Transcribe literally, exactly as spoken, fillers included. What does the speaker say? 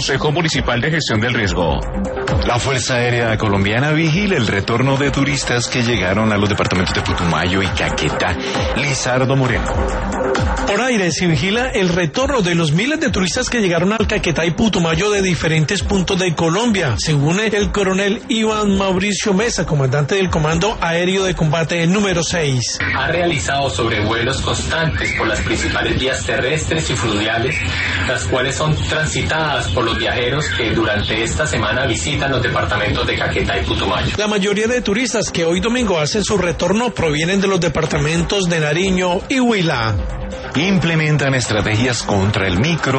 Consejo Municipal de Gestión del Riesgo. La Fuerza Aérea Colombiana vigila el retorno de turistas que llegaron a los departamentos de Putumayo y Caquetá. Lizardo Moreno. Por aire se vigila el retorno de los miles de turistas que llegaron al Caquetá y Putumayo de diferentes puntos de Colombia, según el coronel Iván Mauricio Mesa, comandante del Comando Aéreo de Combate número seis. Ha realizado sobrevuelos constantes por las principales vías terrestres y fluviales, las cuales son transitadas por los viajeros que durante esta semana visitan los departamentos de Caquetá y Putumayo. La mayoría de turistas que hoy domingo hacen su retorno provienen de los departamentos de Nariño y Huila. Implementan estrategias contra el micro